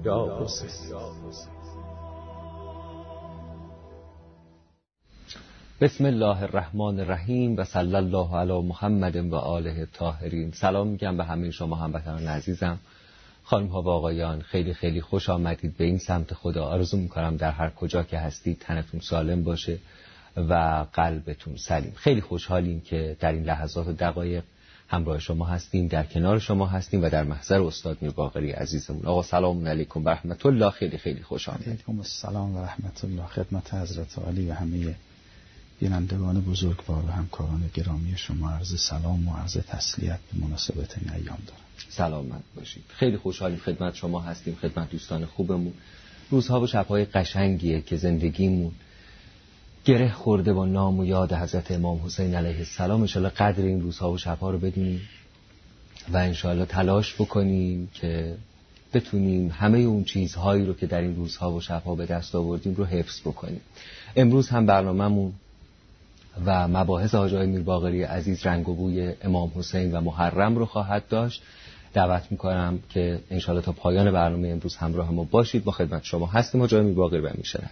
یا حسین. بسم الله الرحمن الرحیم و صلی الله علی محمد و آله الطاهرین. سلام میگم به همه شما هموطنان عزیزم، خانم ها و آقایان. خیلی خیلی خوش آمدید به این سمت خدا. آرزو میکنم در هر کجا که هستید تنتون سالم باشه و قلبتون سلیم. خیلی خوشحالیم که در این لحظات و دقایق همراه شما هستیم، در کنار شما هستیم و در محضر استاد میرباقری عزیزمون. آقا سلام علیکم و رحمت الله. خیلی خیلی خوش آمدید. علیکم السلام و رحمت الله. خدمت حضرت عالی و همه بینندگان بزرگوار و همکاران گرامی شما عرض سلام و عرض تسلیت به مناسبت این ایام دارم. سلامت باشید. خیلی خوشحالیم خدمت شما هستیم، خدمت دوستان خوبمون. روزها و شبهای قشنگیه که زندگیمون گره خورده با نام و یاد حضرت امام حسین علیه السلام. انشالله قدر این روزها و شبها رو بدونیم و انشالله تلاش بکنیم که بتونیم همه اون چیزهایی رو که در این روزها و شبها به دست آوردیم رو حفظ بکنیم. امروز هم برنامه‌مون و مباحث حاج آقای میرباقری عزیز رنگ و بوی امام حسین و محرم رو خواهد داشت. دعوت میکنم که انشالله تا پایان برنامه امروز همراه ما باشید. با خدمت شما هستیم حاج آقای میرباقری و میشنویم.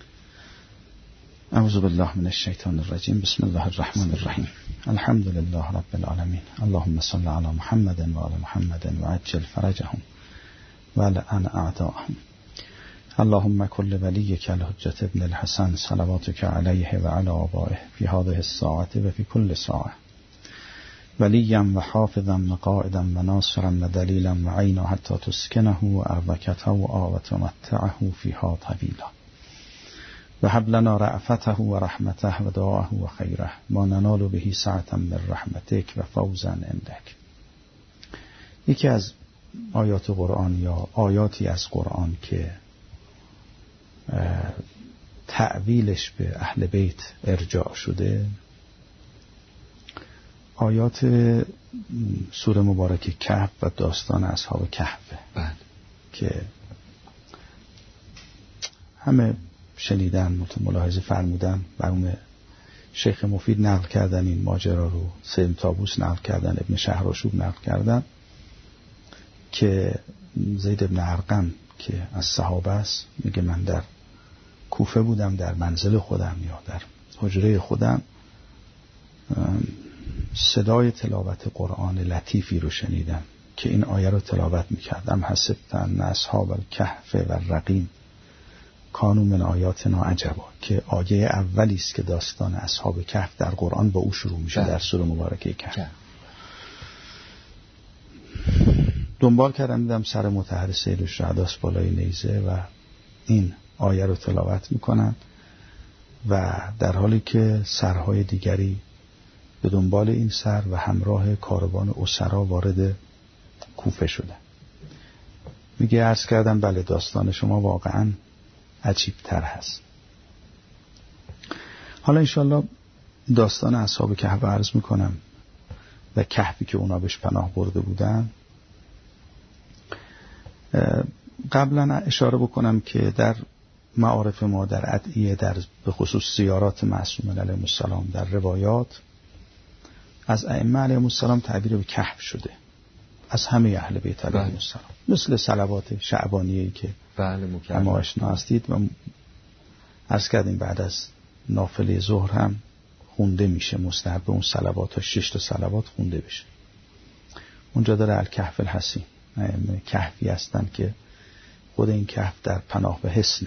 اعوذ بالله من الشیطان الرجیم. بسم الله الرحمن الرحیم. الحمد لله رب العالمین. اللهم صل علی محمد و آل محمد و عجل فرجهم و لعن اعداءهم. اللهم كل وليك الحجة ابن الحسن صلواتك عليه وعلى آبائه في هذه الساعة وفي كل ساعة وليا وحافظا وقائدا وناصرا ودليلا وعينا حتى تسكنه وأرضكته وتمتعه فيها طويلا وهب لنا رأفته ورحمته ودعاءه وخيره ما ننال به سعة من رحمتك وفوزا عندك. یکی از آیات قرآن یا آیاتی از قرآن که تعویلش به اهل بیت ارجاع شده آیات سوره مبارکه کهف و داستان اصحاب کهفه که همه شنیدن، ملاحظه فرمودن، برام شیخ مفید نقل کردن این ماجرا رو، سیم طاووس نقل کردن، ابن شهرآشوب نقل کردن که زید ابن ارقم که از صحابه است میگه من در کوفه بودم، در منزل خودم یا در حجره خودم صدای تلاوت قرآن لطیفی رو شنیدم که این آیه رو تلاوت میکردم. حسبتن اصحاب الکهف و الرقیم کانوا من آیاتنا عجبا، که آیه اولی است که داستان اصحاب کهف در قرآن با او شروع میشه در سوره مبارکه کهف. دنبال کردم دیدم سر مطهر سید الشهداست بالای نیزه و این آیه رو تلاوت میکنن و در حالی که سرهای دیگری به دنبال این سر و همراه کاروان اسرا وارد کوفه شده. میگه عرض کردم بله داستان شما واقعا عجیب تر هست. حالا انشالله داستان اصحاب کهف عرض میکنم و کهفی که اونا بهش پناه برده بودن. قبلا اشاره بکنم که در معارف ما، در ادعیه، در به خصوص زیارات معصومین علیهم السلام، در روایات از ائمه علیهم السلام تعبیر به کهف شده از همه اهل بیت علیهم السلام، مثل صلوات شعبانیه‌ای که همه آشنا هستید و عرض کردیم بعد از نافله ظهر هم خونده میشه، مستحب اون صلوات ها 6 تا صلوات خونده بشه. اونجا داره الکهف الحصین، کهفی هستن که خود این کهف در پناه و حصنه.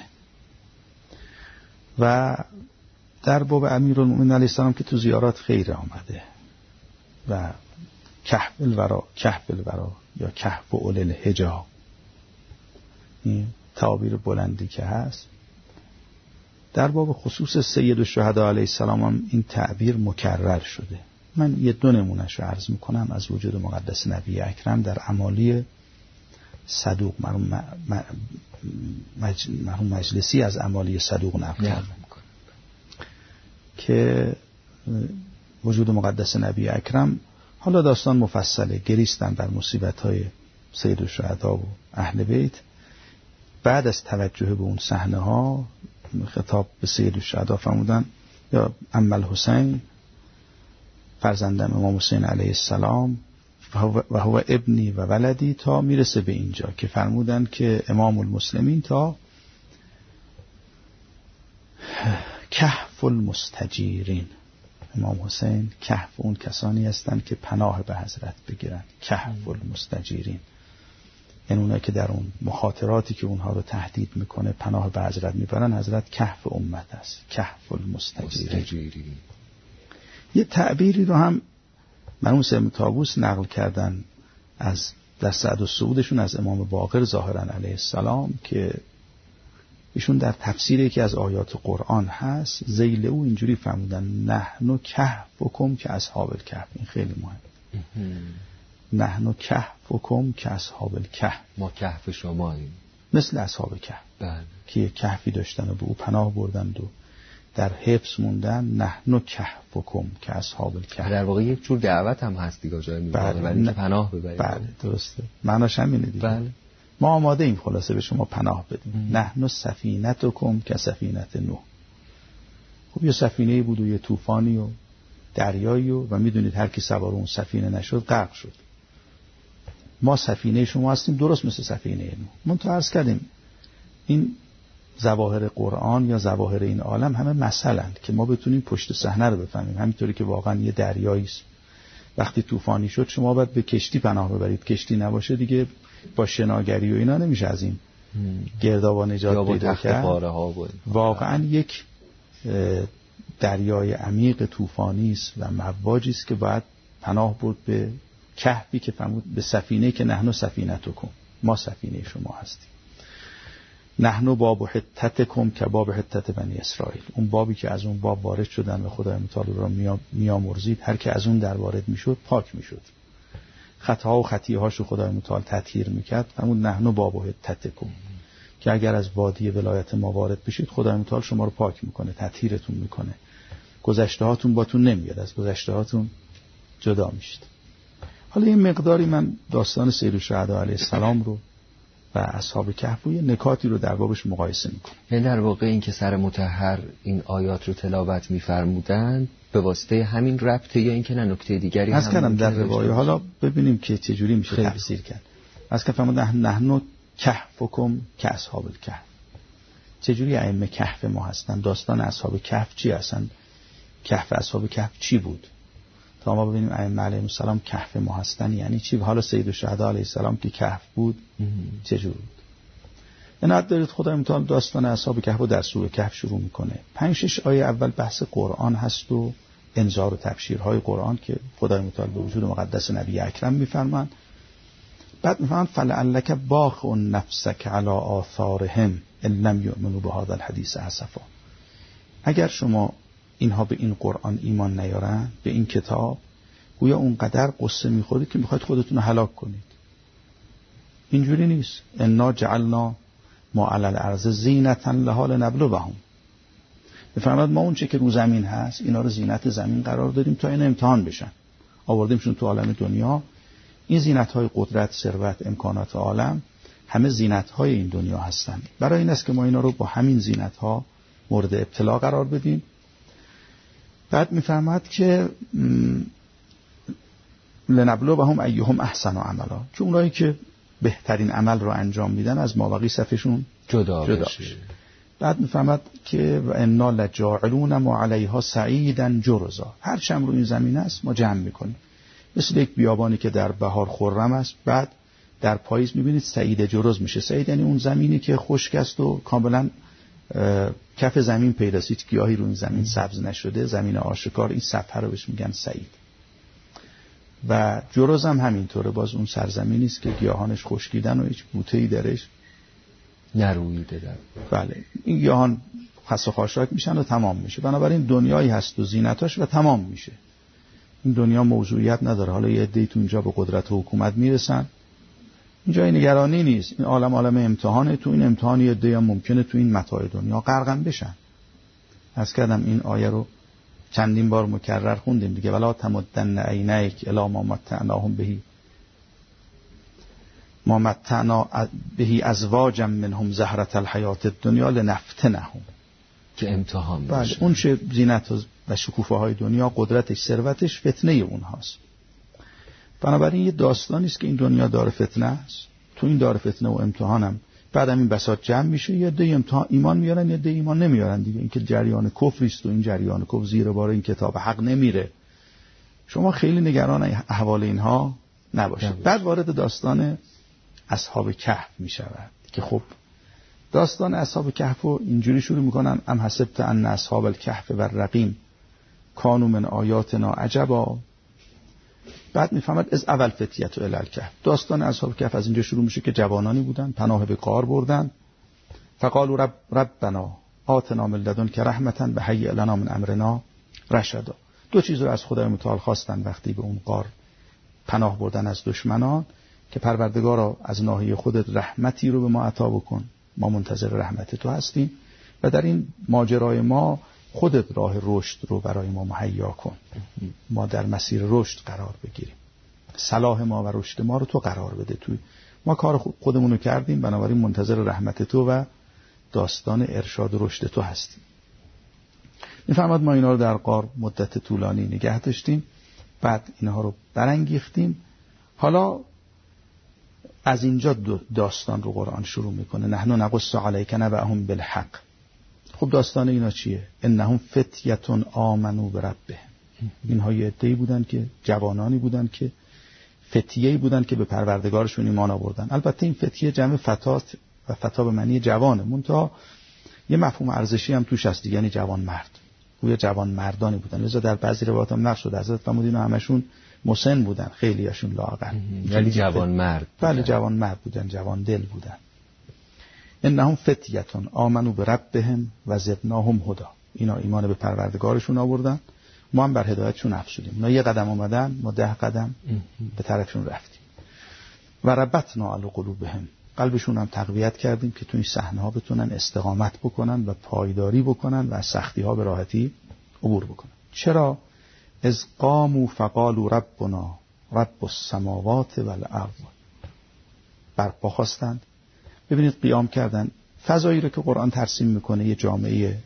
و در باب امیرالمومنین علیه السلام که تو زیارات خیر آمده و کهف الورا یا کهف اول الحجا، این تعبیر بلندی که هست، در باب خصوص سید الشهدا علیه السلام هم این تعبیر مکرر شده. من یه دو نمونه‌شو عرض میکنم از وجود مقدس نبی اکرم در اعمالی صدوق. مرحوم مجلسی از اعمالی صدوق نقل کرده که وجود مقدس نبی اکرم، حالا داستان مفصله، گریستن بر مصیبت‌های سید الشهدا و اهل بیت. بعد از توجه به اون صحنه ها خطاب به سید الشهدا فرمودن یا عم الحسین، فرزندم امام حسین علیه السلام، و هو ابنی و ولدی تا میرسه به اینجا که فرمودن که امام المسلمین تا کهف المستجیرین، امام حسین کهف اون کسانی هستند که پناه به حضرت بگیرن، کهف المستجیرین، یعنی اونایی که در اون مخاطراتی که اونها رو تهدید میکنه پناه به حضرت میبرن، حضرت کهف امت است، کهف المستجیرین. یه تعبیری رو هم مرحوم سید طاووس نقل کردن از در سعد السعودشون از امام باقر ظاهرا علیه السلام که ایشون در تفسیر یکی از آیات قرآن هست، ذیل او اینجوری فرمودن نحن کهفکم که اصحاب الکهف. این خیلی مهم. نحن کهفکم که اصحاب الکهف، ما کهف شماییم مثل اصحاب کهف. بله. که یک کهفی داشتن و به او پناه بردند و در حفظ موندن. نحن کهفکم که اصحاب الکهف، در واقع یک جور دعوت هم هست دیگه جای میبره ولی که پناه ببرید. بله درسته، معناش همینه دیگه. بله. ما آماده ایم خلاصه به شما پناه بدیم. نحن سفینتکم که سفینت نوح. خب یه سفینه‌ای بود و یه طوفانی و دریایی و میدونید هر کی سوار اون سفینه نشد غرق شد. ما سفینه شما هستیم درست مثل سفینه نوح. من تو عرض کردیم این ظواهر قرآن یا ظواهر این عالم همه مثلند که ما بتونیم پشت صحنه رو بفهمیم. همینطوری که واقعا یه دریایی است، وقتی طوفانی شد شما باید به کشتی پناه ببرید، کشتی نباشه دیگه با شناگری و اینا نمیشه از این گردابا نجات پیدا کرد. واقعا یک دریای عمیق طوفانی است و مواجی است که باید پناه برد به کهفی که فرمود به سفینه که نحن سفینتکم، ما سفینه شما هستیم. نحن باب حتتکم که باب حتت بنی اسرائیل، اون بابی که از اون باب وارد شدن و خدای متعال را میامرزید، هر که از اون در وارد میشد پاک میشد، خطاها و خطیهاشو خدای متعال تطهیر میکرد. همون نحن باب حتتکم که اگر از وادی ولایت ما وارد بشید خدای متعال شما رو پاک میکنه، تطهیرتون میکنه، گذشته هاتون باتون نمیاد، از گذشته هاتون جدا میشید. حالا یه مقداری من داستان سیر الشهدا علیه السلام رو و اصحاب کهف و یه نکاتی رو در بابش مقایسه میکنم. یعنی در واقع این که سر مطهر این آیات رو تلاوت میفرمودن به واسطه همین ربطه یا این که نه نکته دیگری هم کردم در روایه. حالا ببینیم که چجوری میشه تفسیر کرد. از که فرمودن نحن کهفکم که اصحاب الکهف، چجوری ائمه کهف ما هستن؟ داستان اصحاب کهف چی هستن؟ کهف اصحاب کهف چی بود تا ما ببینیم ائمه علیهم السلام کهف ما هستن یعنی چی؟ حالا سید الشهدا علیه السلام که کهف بود چجور بود؟ عنایت دارید خدای متعال داستان اصحاب کهف رو در سوره کهف شروع میکنه. 5-6 آیه اول بحث قرآن هست و انذار و تبشیرهای قرآن که خدای متعال به وجود مقدس نبی اکرم میفرمان. بعد میفرمان فلعلک باخع نفسک علی آثارهم ان لم یؤمنوا بهذا الحدیث اسفا، اگر شما اینها به این قرآن ایمان نیارن، به این کتاب، گویا اونقدر قصه میخورید که میخواید خودتون رو هلاک کنید. اینجوری نیست. انا جعلنا ما علی الارض زینتا لها لنبلوهم، میفرماد ما اون چه که رو زمین هست اینا رو زینت زمین قرار دادیم تا این امتحان بشن، آوردیمشون تو عالم دنیا. این زینت‌های قدرت، ثروت، امکانات عالم همه زینت‌های این دنیا هستن. برای این است که ما اینا رو با همین زینت‌ها مورد ابتلا قرار بدیم. بعد میفرماد که لنبلوهم ایهم احسن عملا، که اونایی که بهترین عمل رو انجام میدن از مابقی صفشون جدا بشه. بعد میفرماد که و انا لجاعلون ما علیها صعیدا جرزا، هر چم رو این زمین است ما جمع میکنیم، مثل یک بیابانی که در بهار خرم است بعد در پاییز میبینید صعید جرز میشه. صعید یعنی اون زمینی که خشک است و کاملا کف زمین پیداست، گیاهی رو این زمین سبز نشده، زمین آشکار، این صفحه رو بهش میگن صعید. و جرز هم همینطوره، باز اون سرزمینی است که گیاهانش خشکیدن و هیچ بوته‌ای درش نرویده در. بله این گیاهان خس و خاشاک میشن و تمام میشه. بنابراین دنیایی هست و زینتاش و تمام میشه. این دنیا موضوعیت نداره. حالا یه عده‌ای تو اینجا به قدرت و حکومت میرسن، اینجا نگرانی نیست. این عالم امتحانه، تو این امتحان یه عده‌ای هم ممکنه تو این متاع دنیا غرقم بشن. از کردم این آیه رو چندین بار مکرر خوندیم دیگه. ولا تمدن عینیک الی ما متعناهم بهی ما متعنا بهی ازواجا منهم زهرة الحیات الدنیا لنفتنهم، که امتحان باشه. بله اون چه زینت و شکوفه های دنیا، قدرتش، ثروتش فتنه اونهاست. بنابراین یه داستانی است که این دنیا دار فتنه است. تو این دار فتنه و امتحانم بعدم این بساط جمع میشه، یه عده امتحان ایمان میارن، یه عده ایمان نمیارن دیگه. این که جریان کفر است و این جریان کفر زیر بار این کتاب حق نمیره. شما خیلی نگران احوال اینها نباشید. بعد وارد داستان اصحاب کهف میشود که خب داستان اصحاب کهف رو اینجوری شروع میکنن: ام حسبت ان اصحاب الکهف و الرقیم کانوا من آیاتنا عجبا. بعد میفهمد از اول فتیت الی الکهف. داستان اصحاب کهف از اینجا شروع میشه که جوانانی بودن، پناه به غار بردن. فقالوا ربنا آتنا من لدنک رحمتا وهیئ لنا من امرنا رشدا. دو چیز رو از خدای متعال خواستن وقتی به اون غار پناه بردن از دشمنان، که پروردگارا از ناحیه خودت رحمتی رو به ما عطا بکن، ما منتظر رحمت تو هستیم و در این ماجرای ما خودت راه رشد رو برای ما مهیا کن، ما در مسیر رشد قرار بگیریم، صلاح ما و رشد ما رو تو قرار بده. توی ما کار خودمون رو کردیم، بنابراین منتظر رحمت تو و داستان ارشاد و رشد تو هستیم. میفهمد ما اینا رو در غار مدت طولانی نگه داشتیم، بعد اینها رو برانگیختیم. حالا از اینجا داستان رو قرآن شروع میکنه: نحن نقص علیک نبأهم بالحق. خب داستان اینا چیه؟ انهم فتیه آمنوا بربهم. اینها یه عده‌ای بودن که جوانانی بودن که فتیه‌ای بودن که به پروردگارشون ایمان آوردن. البته این فتیه جمع فتات و فتا به معنی جوانه، منتها یه مفهوم ارزشی هم توش هست، یعنی جوان مرد. گویا جوان مردانی بودن. لذا در بعضی روایات هم نقل شده حضرت فرمودن همشون مسن بودن، خیلی هاشون لاغر، ولی جوان مرد. بله جوان مرد بودن، جوان دل بودن. انهم فتیه آمنوا بربهم و زدناهم هدی. اینا ایمان به پروردگارشون آوردن، ما هم بر هدایتشون افزودیم. اونا یه قدم اومدن، ما 10 قدم به طرفشون رفتیم. و ربطنا علی قلوبهم. قلبشون هم تقویت کردیم که تو این صحنه‌ها بتونن استقامت بکنن و پایداری بکنن و از سختی‌ها به راحتی عبور بکنن. چرا؟ از قاموا فقالوا ربنا رب السماوات والارض. برپا خواستند. ببینید قیام کردن. فضایی رو که قرآن ترسیم میکنه یه جامعه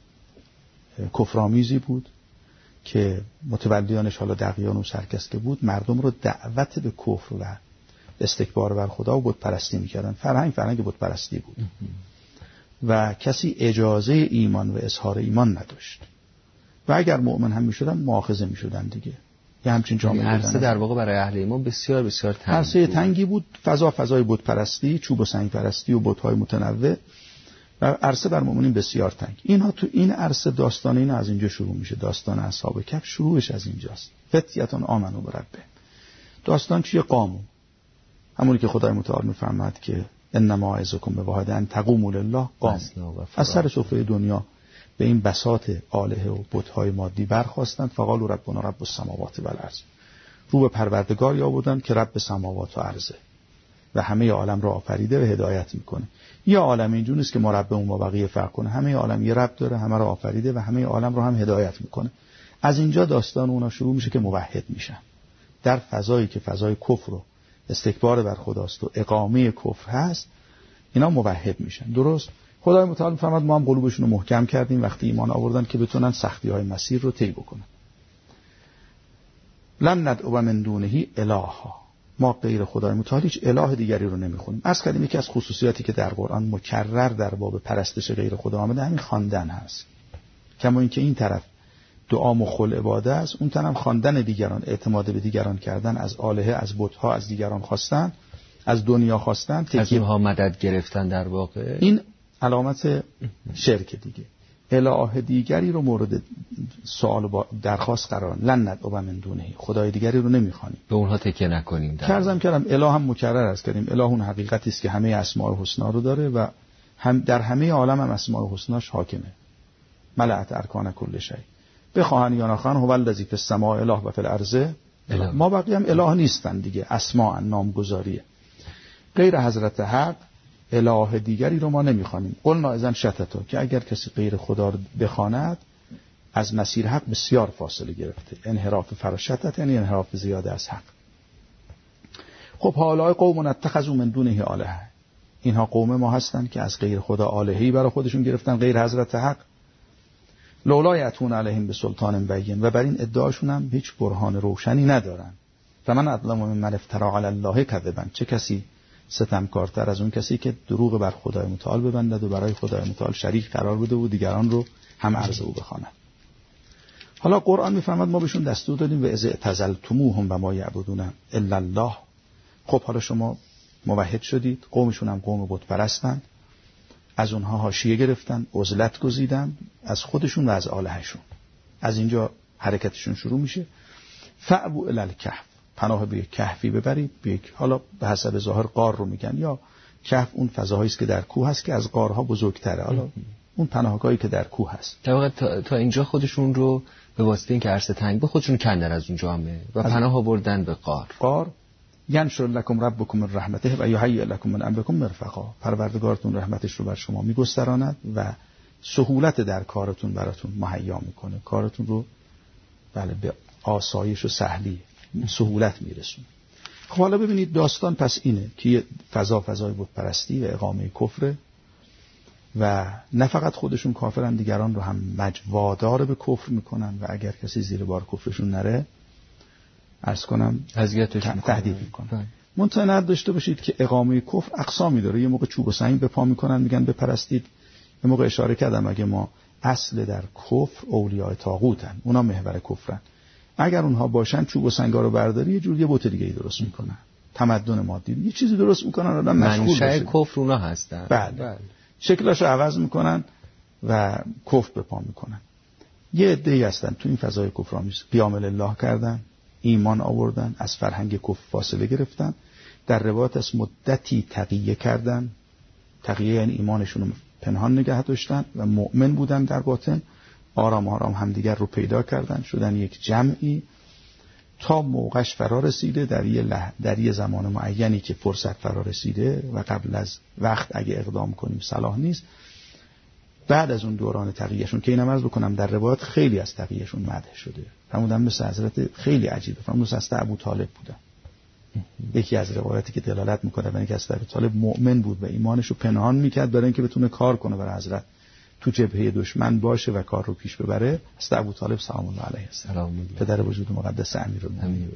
کفرآمیزی بود که متولیانش حالا دقیان و سرکسته بود، مردم رو دعوت به کفر و استکبار بر خدا و بت پرستی میکردن. فرهنگ بت پرستی بود و کسی اجازه ایمان و اظهار ایمان نداشت و اگر مؤمن هم میشدن مؤاخذه میشدن دیگه. یه همچین جامعه عرصه در واقع برای اهل ایمان بسیار بسیار تنگ بود. عرصه تنگی بود، فضای بت پرستی، چوب و سنگ پرستی و بت‌های متنوع و عرصه بر مؤمنین بسیار تنگ. اینها تو این عرصه داستان اینا از اینجا شروع میشه. داستان اصحاب کهف شروعش از اینجاست. فتیتون آمنوا بربهم. داستان چیه؟ قاموا. همونی که خدای متعال میفرماد که انما اعظکم بواحد ان تقوموا لله قام. از سر سفره دنیا به این بساط آلهه و بت‌های مادی برخواستند. فقالوا ربنا رب السماوات والارض. رو به پروردگار یابودند که رب سماوات و ارضه و همه عالم را آفریده و هدایت میکنه. یه عالم اینجوری نیست که ما ربمون با بقیه فرق کنه. همه عالم یه رب داره، همه را آفریده و همه عالم را هم هدایت میکنه. از اینجا داستان اونا شروع میشه که موحد میشن. در فضایی که فضای کفر و استکبار بر خداست و اقامه کفر هست، اینا موحد میشن. درست خدای متعال میفرماد ما هم قلوبشون رو محکم کردیم وقتی ایمان آوردن که بتونن سختی‌های مسیر رو طی بکنن. لن ندعو من دونه الها. ما غیر خدای متعال هیچ اله دیگری رو نمیخونیم. عرض کردیم یکی از خصوصیاتی که در قرآن مکرر در باب پرستش غیر خدا آمده همین خواندن هست. کما اینکه این طرف دعا مخل عباده است، اون طرف خواندن دیگران، اعتماد به دیگران کردن، از آلهه، از بت‌ها، از دیگران خواستن، از دنیا خواستن، از اونها مدد گرفتن. در واقع این علامت شرک دیگه. اله دیگری رو مورد سوال و درخواست قرار لن ندعو من دونه. خدای دیگری رو نمیخوانیم، به اونها تکیه نکنیم. کردم اله هم مکرر است کردیم. اله اون حقیقتی است که همه اسماء الحسنا رو داره و هم در همه عالم هم اسماء الحسناش حاکمه. ملأت ارکان کل شیء. بخواهن یا نخواهن هو الذی فی السماء اله و فی الارض. ما بقیه هم اله نیستن دیگه، اسماء نامگذاریه. غیر حضرت حق اله دیگری رو ما نمیخوانیم. قلنا اذن شتتا، که اگر کسی غیر خدا رو بخواند از مسیر حق بسیار فاصله گرفته. انحراف فراشتت یعنی انحراف زیاده از حق. خب هؤلاء قوم اتخذوا من دونه آلهه. اینها قوم ما هستند که از غیر خدا آلهه‌ای برای خودشون گرفتن غیر حضرت حق. لولا یأتون علیهم بسلطان بین. و بر این ادعاشون هم هیچ برهان روشنی ندارن. فمن اظلم ممن افترى علی الله کذبا، چه کسی ستمکارتر از اون کسی که دروغ بر خدای متعال ببندد و برای خدای متعال شریک قرار بده و دیگران رو هم عرض او بخواند. حالا قرآن میفرماد ما بهشون دستور دادیم و اذ اعتزلتموهم و ما یعبدون الا الله. خب حالا شما موحد شدید، قومشون هم قوم بت پرستن، از اونها حاشیه گرفتن، عزلت گزیدن از خودشون و از الهشون. از اینجا حرکتشون شروع میشه. فأووا الی الکهف، پناه به یک کهفی ببرید، به یک، حالا به حسب ظاهر غار رو میگن، یا کهف اون فضاهایی است که در کوه هست که از غارها بزرگتره، حالا اون پناهگاهی که در کوه هست. در واقع تا اینجا خودشون رو به واسطه اینکه عرصه تنگ به خودشون کندن از اون جامعه و پناه آوردن به غار. ینشر لکم ربکم من رحمته و یهیئ لکم من امرکم مرفقا. پروردگارتون رحمتش رو بر شما میگستراند و سهولت در کارتون براتون مهیا میکنه، کارتون رو بله به آسایش و سهلی سهولت میرسونه. خب حالا ببینید داستان پس اینه که فضای بت پرستی و اقامه کفر و نه فقط خودشون کافرن، دیگران رو هم وادار به کفر میکنن و اگر کسی زیر بار کفرشون نره عرض کنم تهدید میکنن. منتظر داشته باشید که اقامه کفر اقسامی داره. یه موقع چوب و سنگ به پا میکنن میگن بپرستید. یه موقع اشاره کردم اگه ما اصل در کفر اولیاء طاغوتن، اونا محور کفرن. اگر اونها باشن چوب و سنگا رو برداری یه جور یه بت دیگه ای درست میکنن، تمدن مادی یه چیزی درست میکنن، آدم مشغول بشه. منشأ کفر اونا هستن. بله. شکلاشو عوض میکنن و کفر به پا میکنن. یه عده‌ای هستن تو این فضای کفرآمیز قیام لله کردن، ایمان آوردن، از فرهنگ کفر فاصله گرفتن، در روایت از مدتی تقیه کردن. تقیه یعنی ایمانشون رو پنهان نگه داشتن و مؤمن بودن در باطن. آرام آرام همدیگر رو پیدا کردن، شدن یک جمعی تا موقعش فرا رسیده در یه زمان معینی که فرصت فرا رسیده و قبل از وقت اگه اقدام کنیم صلاح نیست. بعد از اون دوران تقیهشون که اینم عرض بکنم در روایات خیلی از تقیهشون مدح شده، فرمودن مثل حضرت خیلی عجیبه، فرمودن مثل ابو طالب بودن. یکی از روایاتی که دلالت میکنه بر اینکه ابو طالب مؤمن بود و ایمانش رو پنهان میکرد برای اینکه بتونه کار کنه برای حضرت، تو جبهه دشمن باشه و کار رو پیش ببره. است ابو طالب سلام الله علیه السلام، پدر وجود مقدس امیرالمومنین.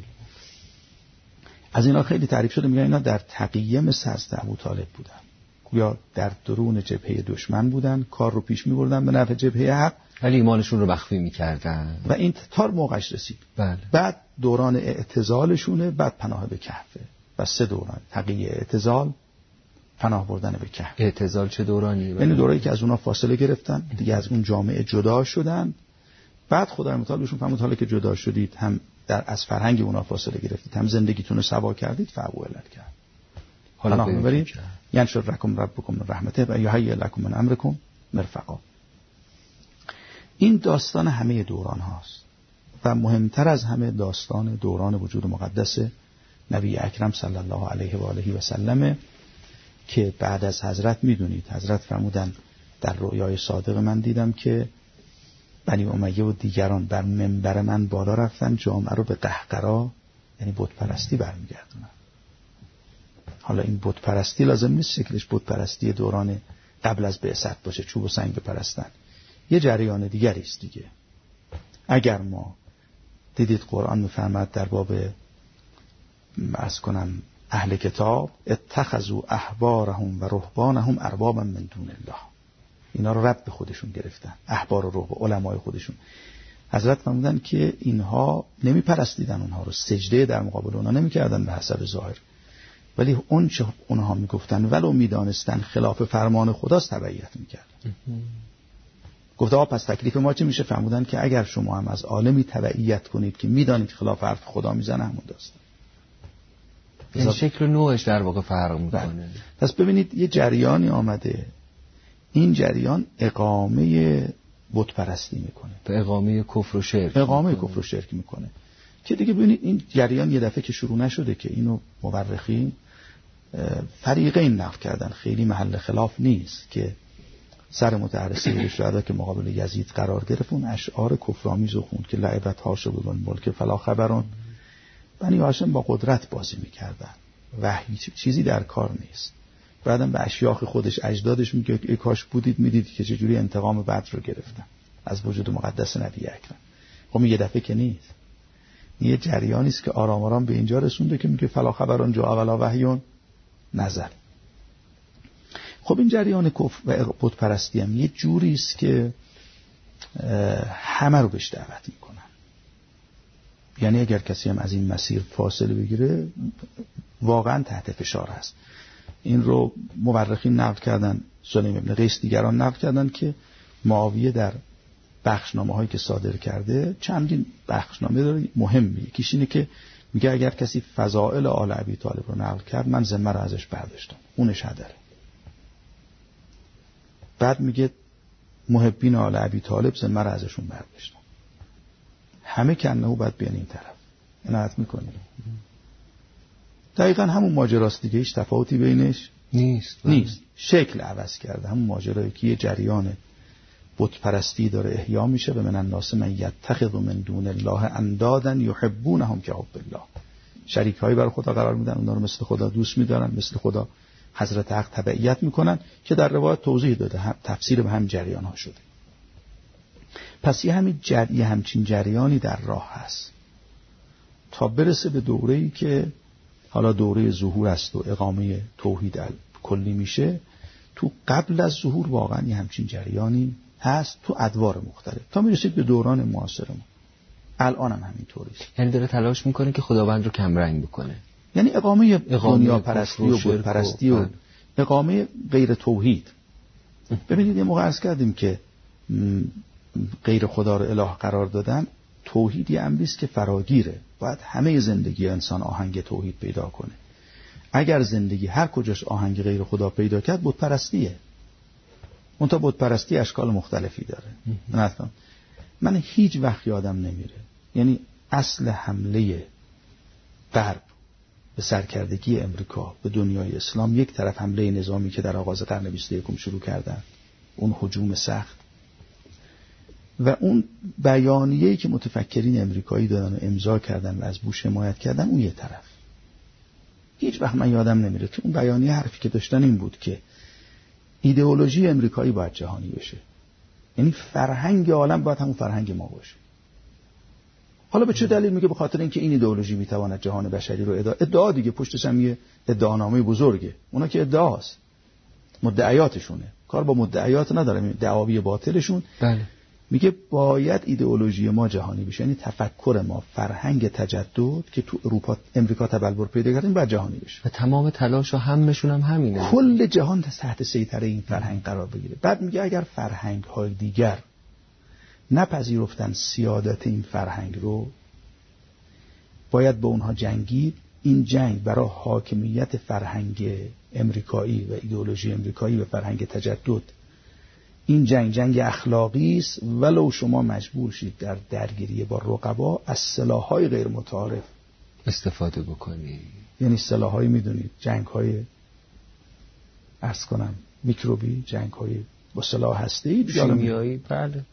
از اینا خیلی تعریف شده، میگن اینا در تقیه مثل حضرت ابو طالب بودن، گویا در درون جبهه دشمن بودن، کار رو پیش میبردن به نفع جبهه حق، ولی ایمانشون رو مخفی میکردن و این تا موقعش رسید. بله. بعد دوران اعتزالشونه، بعد پناه به کهفه و 3 دوران: تقیه، اعتزال، پناه بردن به کهف. اعتزال چه دورانی؟ یعنی دورایی که از اونها فاصله گرفتن، دیگه از اون جامعه جدا شدن. بعد خدای متعال بهشون فرمود حالا که جدا شدید، هم از فرهنگ اونها فاصله گرفتید، هم زندگیتون رو سوا کردید، فأووا الی الکهف. حالا ببرید ینشر لکم ربکم من رحمته و یهیئ لکم من امرکم مرفقا. این داستان همه دوران هاست و مهمتر از همه داستان دوران وجود مقدس نبی اکرم صلی الله علیه و آله و سلم که بعد از حضرت میدونید حضرت فرمودن در رؤیای صادق من دیدم که بنی امیه و دیگران بر منبر من بالا رفتن، جامعه رو به قهقرا یعنی بت پرستی برمیگردونن. حالا این بت پرستی لازم نیست شکلش بت پرستی دوران قبل از بعثت باشه، چوب و سنگ بپرستن، یه جریان دیگری است دیگه. اگر ما دیدید قرآن میفرماد در باب عرض کنم اهل کتاب اتخذوا احبارهم و رهبانهم اربابا من دون الله، اینا رو رب به خودشون گرفتن، احبار و رهبان علمای خودشون. حضرت فرمودن که اینها نمیپرستیدن، اونها رو سجده در مقابل اونها نمیکردن به حسب ظاهر، ولی اون چه اونها میگفتن ولو میدانستن خلاف فرمان خداست تبعیت میکردن. گفته پس تکلیف ما چه میشه؟ فرمودن که اگر شما هم از عالمی تبعیت کنید که میدانید خلاف حرف خدا میزنه، همون داستان. این شکل و نوعش در واقع فرق میکنه. پس ببینید یه جریانی آمده، این جریان اقامه بت پرستی میکنه، به اقامه کفر و شرک، اقامه کفر و شرک میکنه که دیگه ببینید این جریان یه دفعه که شروع نشده که اینو مورخین فریقین نقل کردن، خیلی محل خلاف نیست که سر متعرضی شهدا که مقابل یزید قرار گرفت اون اشعار کفرآمیز رو خوند که لعبت هاش بدون ملک فلا خبرون. بنی هاشم با قدرت بازی میکردن، وحی چیزی در کار نیست. بعدم به اشیاخ خودش اجدادش میگه ای کاش بودید میدیدید که چجوری انتقام بدر رو گرفتن از وجود مقدس نبی اکرم. خب یه دفعه که نیست، یه جریانی است که آرام آرام به اینجا رسونده که میگه فلا خبرون جاء ولا وحیون نزل. خب این جریان کفر و بت پرستی هم یه جوری است که همه رو بهش دعوت میکنن. یعنی اگر کسی هم از این مسیر فاصله بگیره واقعا تحت فشار هست. این رو مورخین نقل کردن، سلیم ابن قیس دیگران نقل کردن که معاویه در بخشنامه هایی که صادر کرده چندین بخشنامه داره مهمی. یکیش اینه که میگه اگر کسی فضائل آل ابی طالب رو نقل کرد من ذمه رو ازش برداشتم، اونش هدره. بعد میگه محبین آل ابی طالب ذمه رو ازشون برداشتم. همه کنه و بعد بیان این طرف عنایت میکنیم. دقیقا همون ماجراست دیگه، هیچ تفاوتی بینش نیست. شکل عوض کرده. همون ماجرایی که یه جریان بت پرستی داره احیا میشه و من الناس من یتخذ من دون الله اندادا یحبونهم که حب الله. شریک هایی برای خدا قرار میدن، اونا رو مثل خدا دوست میدارن، مثل خدا حضرت حق تبعیت میکنن که در روایت توضیح داده تفسیر به هم جریان ها شده. پس یه همچین جریانی در راه هست تا برسه به دوره‌ای که حالا دوره ظهور است و اقامه توحید کلی میشه. تو قبل از ظهور واقعا یه همچین جریانی هست تو ادوار مختلف تا میرسید به دوران معاصرمون. الان هم همینطوریه. یعنی داره تلاش میکنه که خداوند رو کمرنگ بکنه، یعنی اقامه دنیا پرستی و بت پرستی و اقامه غیر توحید. ببینید یه موقع عرض کردیم که غیر خدا رو اله قرار دادن توحید یه امری است که فراگیره. باید همه زندگی انسان آهنگ توحید پیدا کنه. اگر زندگی هر کجاش آهنگ غیر خدا پیدا کرد بت پرستیه. اون تا بت پرستی اشکال مختلفی داره. من هیچ وقت یادم نمیره، یعنی اصل حمله غرب به سرکردگی امریکا به دنیای اسلام یک طرف حمله نظامی که در آغاز قرن 21 شروع کردن، اون هجوم سخت و اون بیانیه‌ای که متفکرین امریکایی دادن و امضا کردن و از بوش حمایت کردن، اون یه طرف. هیچ وقت من یادم نمیره تو اون بیانیه حرفی که داشتن این بود که ایدئولوژی امریکایی باید جهانی بشه، یعنی فرهنگ عالم باید همون فرهنگ ما باشه. حالا به چه دلیل میگه؟ به خاطر اینکه این ایدئولوژی میتواند جهان بشری رو ادعا دیگه پشتش هم یه ادعانامه بزرگه. اونا که ادعاست، مدعیاتشونه، کار با مدعیات نداره، دعاوی باطلشون. بله. میگه باید ایدئولوژی ما جهانی بشه، یعنی تفکر ما، فرهنگ تجدد که تو اروپا امریکا تبلور پیدا کرد، این باید جهانی بشه. و تمام تلاش و همشون هم همینه، کل جهان تحت سیطره این فرهنگ قرار بگیره. بعد میگه اگر فرهنگ های دیگر نپذیرفتن سیادت این فرهنگ رو، باید با اونها جنگید. این جنگ برای حاکمیت فرهنگ امریکایی و ایدئولوژی امریکایی و فرهنگ تجدد، این جنگ اخلاقی است، ولو شما مجبور شید در درگیری با رقبا از سلاح‌های غیر متعارف استفاده بکنید. یعنی سلاح‌هایی میدونید، جنگ‌های عرض کنم میکروبی، جنگ‌های با سلاح هسته‌ای، شیمیایی، بله،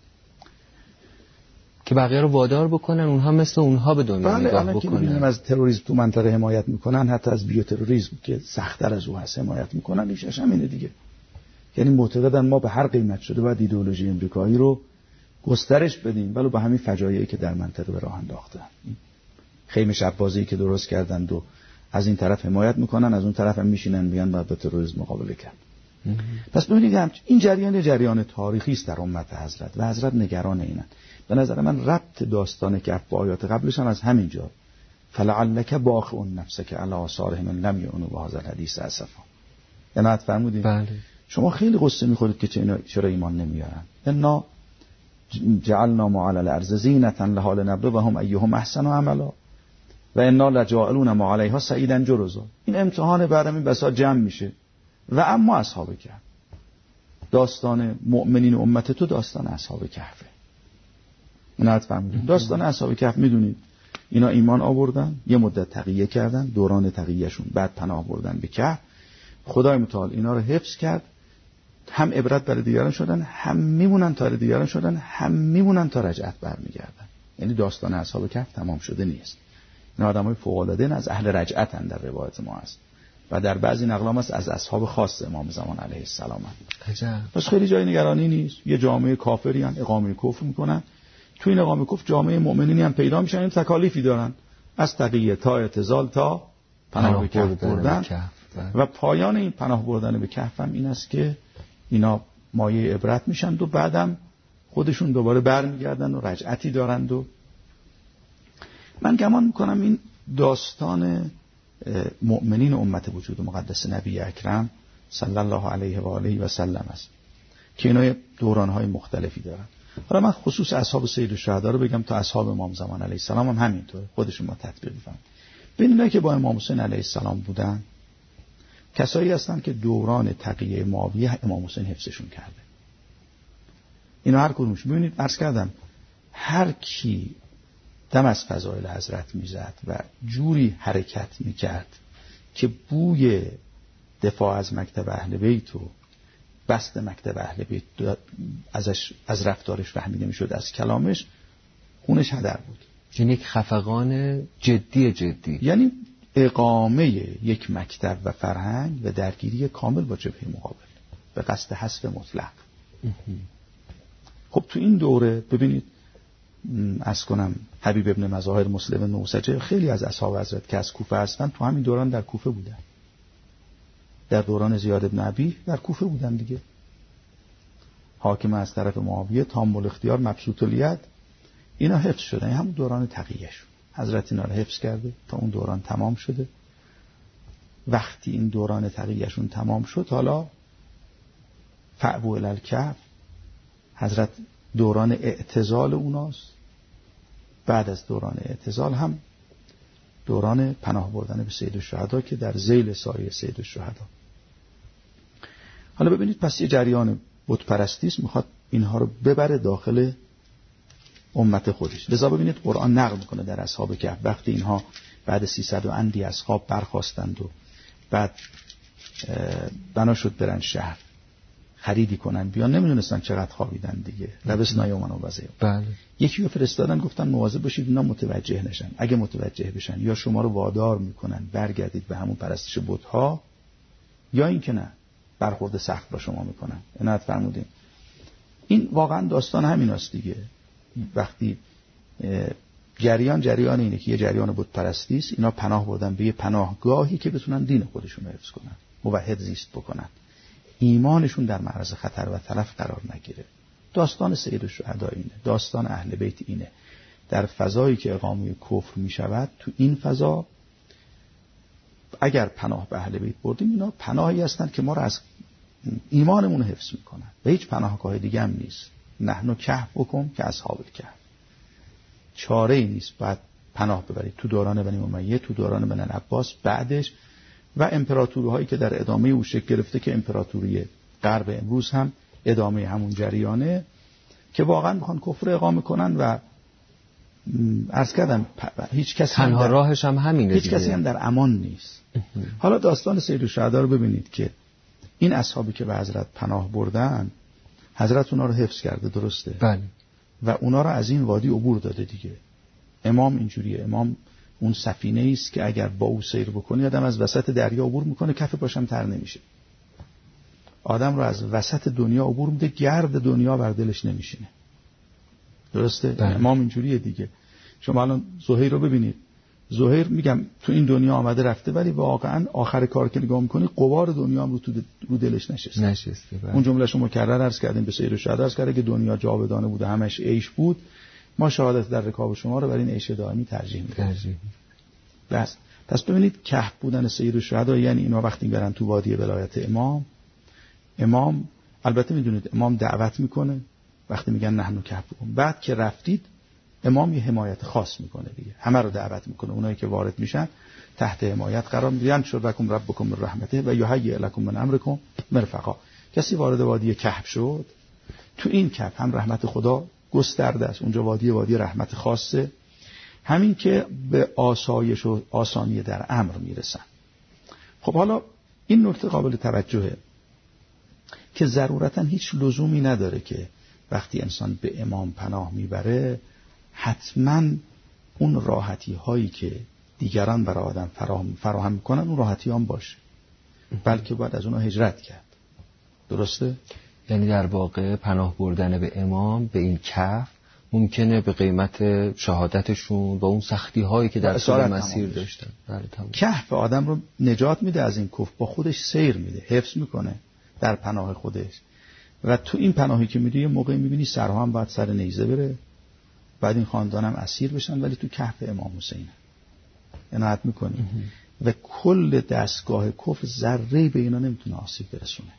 که بقیه رو وادار بکنن اونها مثل اونها به دنیا نگاه بکنن. از تروریسم تو منطقه حمایت میکنن، حتی از بیوتروریسم که سخت‌تر از او هست حمایت میکنن. ایشش همینه دیگه. یعنی معتقدن ما به هر قیمت شده باید ایدئولوژی امریکایی رو گسترش بدیم، ولو به همین فجایعی که در منطقه به راه انداختن، خیمه شب بازی که درست کردن و از این طرف حمایت میکنن، از اون طرف هم میشینن میگن باید با تروریسم مقابله کرد. پس ببینید این جریان تاریخی است در امت حضرت و حضرت نگران اینن. به نظر من ربط داستان کهف با آیات قبلش هم از همین جا، فلعلک باخع نفسک علی آثارهم ان لم یؤمنوا بهذا الحدیث اسفا. عنایت فرمودید؟ بله. شما خیلی قصه میخورید که چرا ایمان نمیارن. انا جعلنا ما علی الارض زینة لها لنبلوهم ایهم احسن عملا و انا لجاعلون ما علیها صعیدا جرزا. این امتحان بعدم این بساط جمع میشه. و اما اصحاب کهف، داستان مؤمنین امت تو داستان اصحاب کهفه. عنایت فرمودید؟ داستان اصحاب کهف میدونید اینا ایمان آوردن، یه مدت تقیه کردن، دوران تقیهشون، بعد پناه بردن به کهف. خدای متعال اینا رو حفظ کرد، هم عبرت برای دیگران شدن، هم میمونن تا دیگران شدن، هم میمونن تا رجعت برمیگردن. یعنی داستان اصحاب کهف تمام شده نیست. این آدمای فوق العاده از اهل رجعتن در روایت ما است و در بعضی نقلام است از اصحاب خاص امام زمان علیه السلام. عجب. پس خیلی جای نگرانی نیست. یه جامعه کافری ان، اقامه کفر میکنن، تو این اقامه کفر جامعه مؤمنینی هم پیدا میشن، این تکالیفی دارن از تقیه تا اعتزال تا پناه به کهف بردن و پایان این پناه بردن به کهف هم این است که اینا مایه عبرت میشن و بعدم خودشون دوباره برمیگردن و رجعتی دارند. و من گمان میکنم این داستان مؤمنین امت وجود مقدس نبی اکرم صلی الله علیه و آله و سلم است که اینا دورانهای مختلفی دارن. حالا من خصوص اصحاب سید الشهدا رو بگم تا اصحاب امام زمان علیه السلام هم همینطوره، خودشون ما تطبیق می‌کنن. ببینید که با امام حسین علیه السلام بودن کسایی هستن که دوران تقیه معاویه امام حسین حفظشون کرده. اینا هر کدومش ببینید عرض کردم هر کی دم از فضایل حضرت میزد و جوری حرکت میکرد که بوی دفاع از مکتب اهل بیت و بست مکتب اهل بیت ازش، از رفتارش فهمیده میشد، از کلامش خونش هدر بود. یعنی یک خفقان جدی، یعنی اقامه یک مکتب و فرهنگ و درگیری کامل با جبهه مقابل به قصد حذف مطلق. خب تو این دوره ببینید عرض کنم حبیب ابن مظاهر، مسلم بن موسجه، خیلی از اصحاب حضرت که از کوفه هستن تو همین دوران در کوفه بودن، در دوران زیاد بن ابی در کوفه بودن دیگه. حاکم از طرف معاویه، تام الاختیار، مبسوط الید، اینا حفظ شدن. همون دوران تقیه شد، حضرت اینا رو حفظ کرده تا اون دوران تمام شده. وقتی این دوران تقیهشون تمام شد حالا فعبو الالکهف، حضرت دوران اعتزال اوناست. بعد از دوران اعتزال هم دوران پناه بردن به سید الشهدا که در ذیل سایه سید الشهدا. حالا ببینید پس یه جریان بت پرستی است، میخواد اینها رو ببره داخل امت خودش. لذا ببینید قرآن نقل میکنه در اصحاب کهف وقتی اینها بعد 300 و اندی از خواب برخاستند و بعد بنا شد برن شهر خریدی کنن بیان، نمیدونستن چقدر خوابیدن دیگه. لبسنا یومن و بزیو. بله. یکی رو فرستادن گفتن مواظب باشید اینا متوجه نشن. اگه متوجه بشن یا شما رو وادار میکنن برگردید به همون پرستش بت‌ها، یا اینکه نه برخورد سخت با شما میکنن. عنایت فرمودین. این واقعا داستان همیناست دیگه. وقتی جریان اینه که یه جریان بت پرستی است، اینا پناه بردن به یه پناهگاهی که بتونن دین خودشون رو حفظ کنن، موحد زیست بکنن، ایمانشون در معرض خطر و تلف قرار نگیره. داستان سید الشهدا اینه، داستان اهل بیت اینه. در فضایی که اقامه کفر می شود، تو این فضا اگر پناه به اهل بیت بردیم، اینا پناهی هستند که ما رو از ایمانمون حفظ میکنن و هیچ پناهگاه دیگه هم نیست. نحنو کهف بکن که اصحاب الکهف. چاره ای نیست باید پناه ببرید تو دوران بنی امیه، تو دوران بنی العباس، بعدش و امپراتوری هایی که در ادامه او شکل گرفته که امپراتوری غرب امروز هم ادامه همون جریانه که واقعا میخوان کفر اقامه کنن و عرض کردم هیچ کسی تنها راهش هم همینه، هیچ کسی هم در امان نیست. حالا داستان سید الشهدا رو ببینید که این اصحابی که به حضرت پناه بردن، حضرت اونا رو حفظ کرده، درسته؟ بله. و اونا رو از این وادی عبور داده دیگه. امام اینجوریه، امام اون سفینه است که اگر با او سیر بکنی آدم از وسط دریا عبور میکنه، کف پاشم تر نمیشه. آدم رو از وسط دنیا عبور میده، گرد دنیا بر دلش نمیشینه. درسته؟ امام اینجوریه دیگه. شما الان زهیر رو ببینید. زهیر میگم تو این دنیا آمده رفته، ولی واقعا آخر کار که نگاه میکنی غبار دنیا هم رو دلش نشسته. اون جمله شما مکرر عرض کردیم به سید الشهدا عرض کرده که دنیا جاودانه بود، همش عیش بود، ما شهادت در رکاب شما رو برای این عیش دائمی ترجیح میدیم. پس ببینید کهف بودن سید الشهدا یعنی اینا وقتی برن تو وادی ولایت امام البته میدونید امام دعوت میکنه وقتی میگن نحنو کهف بکن، بعد که رفتید امام یه حمایت خاص میکنه دیگه، همه رو دعوت میکنه، اونایی که وارد میشن تحت حمایت قرار میگیرن. شرکم ربکم من رحمته و یهیئ لکم من امرکم مرفقا. کسی وارد وادی کهف شد، تو این کهف هم رحمت خدا گسترده است، اونجا وادی رحمت خاصه، همین که به آسایش و آسانی در امر میرسن. خب حالا این نکته قابل توجهه که ضرورتا هیچ لزومی نداره که وقتی انسان به امام پناه میبره حتما اون راحتی هایی که دیگران برای آدم فراهم میکنن اون راحتی هم باشه، بلکه باید از اونها هجرت کرد. درسته؟ یعنی در واقع پناه بردن به امام، به این کهف، ممکنه به قیمت شهادتشون و اون سختی هایی که در طول مسیر داشتن. کهف آدم رو نجات میده از این کفر، با خودش سیر میده، حفظ میکنه در پناه خودش. و تو این پناهی که میده یه موقعی میبینی سرها هم باید سر نیزه بره، بعد این خاندان هم اسیر بشن، ولی تو کهف امام حسین عنایت میکنی و کل دستگاه کفر ذره به اینا نمیتونه آسیب برسونه.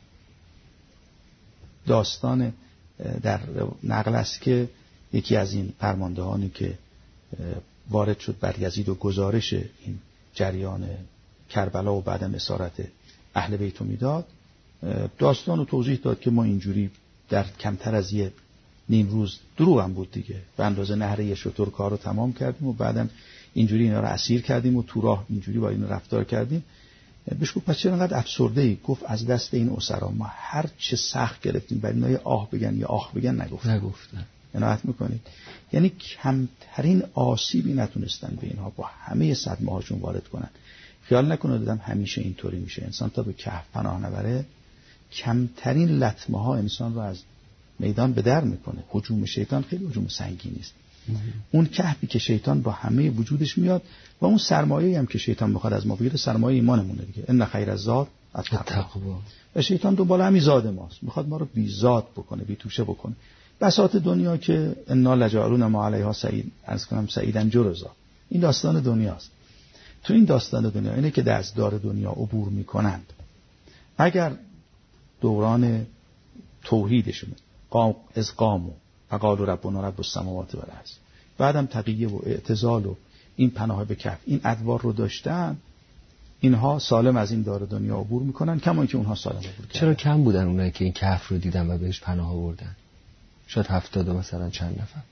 داستان در نقل است که یکی از این فرماندهانی که وارد شد بر یزید و گزارش این جریان کربلا و بعدم اسارت اهل بیت رو میداد، داستان رو توضیح داد که ما اینجوری در کمتر از یه نیم روز، دروغ هم بود دیگه، به اندازه نهر یه شتر کار رو تمام کردیم و بعدم اینجوری اینا رو اسیر کردیم و تو راه اینجوری با این رفتار کردیم. بهش گفت پس چرا انقدر افسرده ای؟ گفت از دست این اسرا ما هر چه سخت گرفتیم، برای اینا آه بگن یا آخ بگن نگفتن. عنایت میکنید؟ یعنی کمترین آسیبی نتونستن به اینها با همه صدمه هاشون وارد کنن. خیال نکنه دادم همیشه اینطوری میشه. انسان تا به کهف پناه نبره کمترین لطمه ها انسان رو از میدان به در میکنه. هجوم شیطان خیلی هجوم سنگینی است. اون کهفی که شیطان با همه وجودش میاد و اون سرمایه‌ای هم که شیطان میخواد از ما بگیره سرمایه ایمانمونه دیگه. ان خیر الزاد التقوا. و شیطان دنبال همین زاد ماست، میخواد ما رو بی زاد بکنه، بی توشه بکنه. بساط دنیا که انا لجعلون ما علیها سعید، از کنم سعیدن جرزا، این داستان دنیاست. تو این داستان دنیا اینه که از دار دنیا عبور میکنند، اگر دوران توحیدشون از قامو فقالوا ربنا رب السماوات والارض، بعدم تقیه و اعتزال و این پناه به کهف، این ادوار رو داشتن، اینها سالم از این دار دنیا عبور میکنن، کما اینکه اونها سالم عبور کردن. چرا کم بودن اونایی که این کهف رو دیدن و بهش پناه آوردن؟ شاید 70 مثلا چند نفر.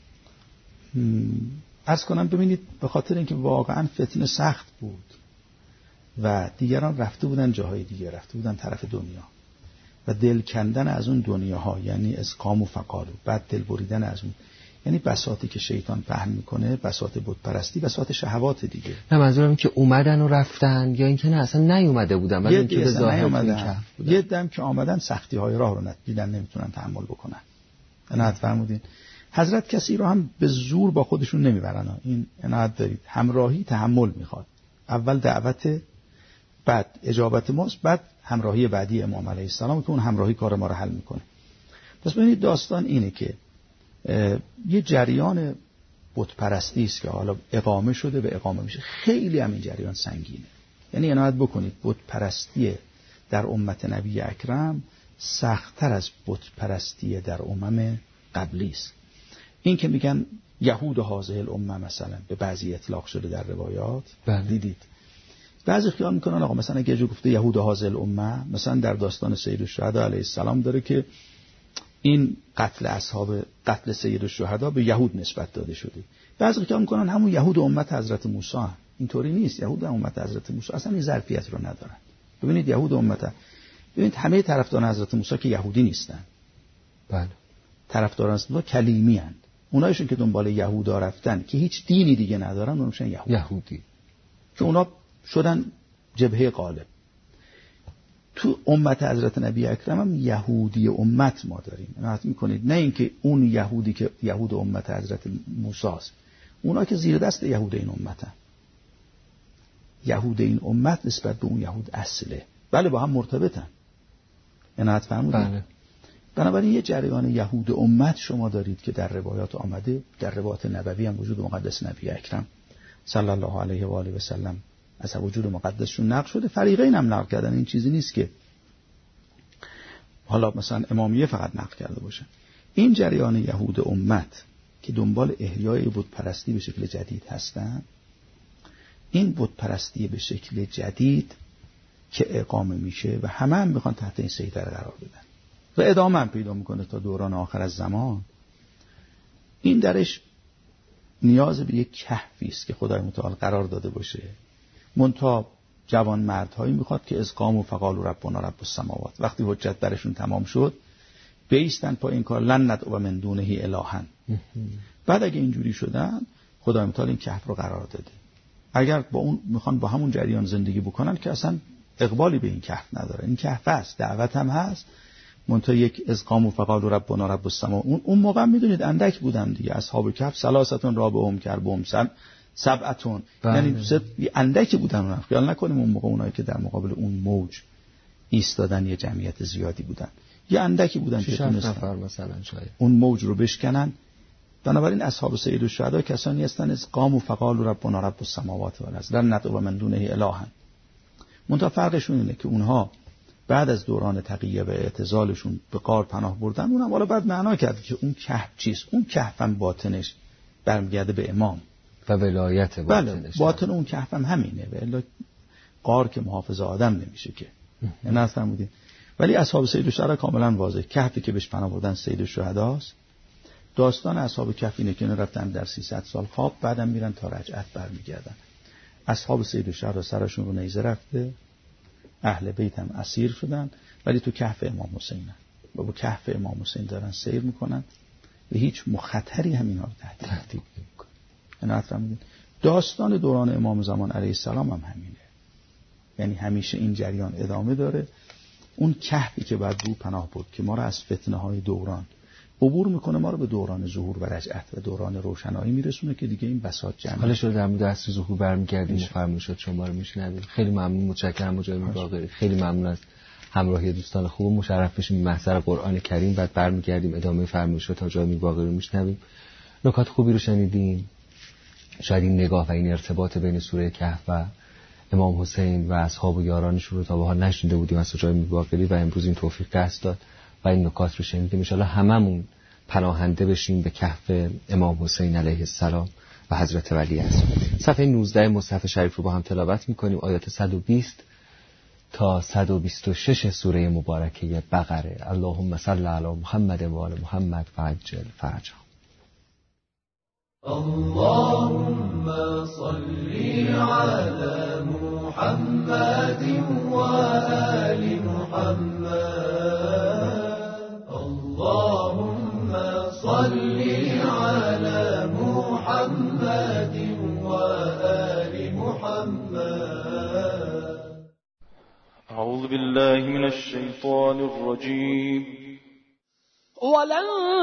عرض کنم ببینید، به خاطر اینکه واقعا فتنه سخت بود و دیگران رفته بودن جاهای دیگه، رفته بودن طرف دنیا و دل کندن از اون دنیاها، یعنی از قام و فقالو، بعد دل بریدن از اون، یعنی بساطی که شیطان پهن میکنه، بساط بت پرستی، بساط شهوات دیگه. نه منظورم که اومدن و رفتن یا اینکه نه اصلا نیومده بودن، ولی اینکه به ظاهر یه دم که آمدن سختی های راه رو دیدن نمیتونن تحمل بکنن. عنایت فرمودین. حضرت کسی رو هم به زور با خودشون نمیبرن. این عنایت دارید، همراهی تحمل میخواد. اول دعوت، بعد اجابت ماست، بعد همراهی بعدی امام علیه السلام که اون همراهی کار ما رو حل میکنه. پس ببینید داستان اینه که یه جریان بت پرستی است که حالا اقامه شده و اقامه میشه. خیلی هم این جریان سنگینه. یعنی عنایت بکنید، بت پرستی در امت نبی اکرم سخت‌تر از بت پرستی در امم قبلی است. این که میگن یهود هذه الامه مثلا به بعضی اطلاق شده در روایات، دیدید بعضی خیال میکنن آقا مثلا اگه گفته یهود هذه الامه، مثلا در داستان سید الشهدا علیه السلام داره که این قتل سید الشهدا به یهود نسبت داده شده. بعضی خیال میکنن همون یهود امت حضرت موسی. اینطوری نیست. یهود امت حضرت موسی اصلا این ظرفیت رو ندارن. ببینید یهود امت، ببینید همه طرفداران حضرت موسی که یهودی نیستن. بله. طرفداران حضرت موسی کلیمی اند. اونایشون که دنبال یهودا رفتن که هیچ دینی دیگه ندارن، اونها میشن یهودی. که اونا شدن جبهه غالب. تو امت حضرت نبی اکرم هم یهودی امت ما داریم. عنایت میکنید، نه اینکه اون یهودی که یهود امت حضرت موسی است، اونا که زیر دست یهود این امتن. یهود این امت نسبت به اون یهود اصله. بله با هم مرتبطن. عنایت فرمودید. بله. بنابراین یه جریان یهود امت شما دارید که در روایات آمده، در روایات نبوی هم وجود مقدس نبی اکرم صلی الله علیه و آله و سلم از وجود مقدسشون نقل شده. فریقین هم نقل کردن. این چیزی نیست که حالا مثلا امامیه فقط نقل کرده باشه. این جریان یهود امت که دنبال احیای بت پرستی به شکل جدید هستن، این بت پرستی به شکل جدید که اقامه میشه و همه هم میخوان تحت این سیطره قرار بدن و ادامه هم پیدا میکنه تا دوران آخر از زمان، این درش نیاز به یک کهفی است که خدای متعال قرار داده باشه. منتها جوان مردهایی میخواد که از قام و فقالوا ربنا رب السماوات، وقتی حجت برشون تمام شد بیستن پای این کار، لن ندعو من دونه الها. بعد اگه اینجوری شدن، خدای متعال این کهف رو قرار داده. اگر با اون میخوان با همون جریان زندگی بکنن که اصلا اقبالی به این کهف نداره. این کهف هست، دعوت هم هست، منتها یک از قاموا فقالوا ربنا رب السماء. اون موقع میدونید اندک بودن دیگه. اصحاب کهف ثلاثتون رابعهم کربهم سبعتون، یعنی اندکی بودن. اون خیال نکنیم اون موقع اونایی که در مقابل اون موج ایستادن یه جمعیت زیادی بودن، یه اندکی بودن که تونستن مثلا شاید اون موج رو بشکنن. بنابراین اصحاب سید الشهدا کسانی هستند از قاموا فقالوا ربنا رب السماوات والارض لن ندعو من دونه الها. منتها فرقشون اینه که اونها بعد از دوران تقیه و اعتزالشون به غار پناه بردن. اونم حالا بعد معنا کرد که اون کهف چیست. اون کهف هم باطنش برمیگرده به امام و ولایت باطنش. بله، باطن اون کهف هم همینه. الا غار که محافظ آدم نمیشه که نه فرمودید. ولی اصحاب سید الشهدا کاملا واضح، کهفی که بهش پناه بردن سید الشهداست. داستان اصحاب کهف اینه که رفتن در 300 سال خواب، بعدم میرن تا رجعت برمیگردن. اصحاب سید الشهدا سرشون رو نیزه رفته، اهل بیت هم اسیر شدن، ولی تو کهف امام حسینن و با کهف امام حسین دارن سیر میکنن و هیچ مخاطری هم اینا رو تهدید نمیکنه. داستان دوران امام زمان علیه السلام هم همینه، یعنی همیشه این جریان ادامه داره. اون کهفی که بعد رو پناه برد که ما رو از فتنه های دوران عبور میکنه، ما رو به دوران ظهور و رجعت و دوران روشنایی میرسونه که دیگه این بساط جمعه. حالا شده در مورد عصر ظهور برمیگردیم و فرمایشات شما رو میشنویم. خیلی ممنون، متشکرم مجاهد باقری. خیلی ممنون از همراهی دوستان خوب. مشرف بشیم به محضر قرآن کریم، بعد برمیگردیم ادامه فرمایشات مجاهد باقری رو میشنویم. نکات خوبی رو شنیدیم. شاید این نگاه و این ارتباط بین سوره کهف و امام حسین و اصحاب و یارانشون رو تا به حال نشنیده بودیم از مجاهد باقری و امروز این توفیق دست داد و این نکات رو شنیدیم. ان شاء الله هممون پناهنده بشیم به کهف امام حسین علیه السلام و حضرت ولی عصر. صفحه 19 مصحف شریف رو با هم تلاوت می‌کنیم، آیات 120 تا 126 سوره مبارکه بقره. اللهم صل علی محمد و آل محمد وعجل فرجهم. اللهم صل على محمد وآل محمد. اللهم صل على محمد وآل محمد. أعوذ بالله من الشيطان الرجيم. ولن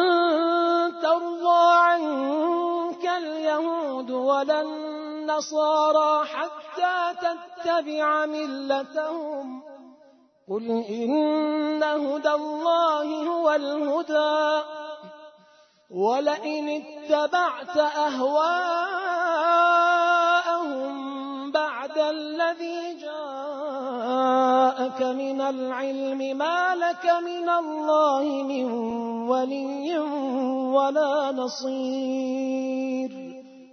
ترضى عنك اليهود ولا النصارى حتى تتبع ملتهم قل إن هدى الله هو الهدى ولئن اتبعت أهواءهم بعد الذي جاءك من العلم ما لك من الله من ولي ولا نصير.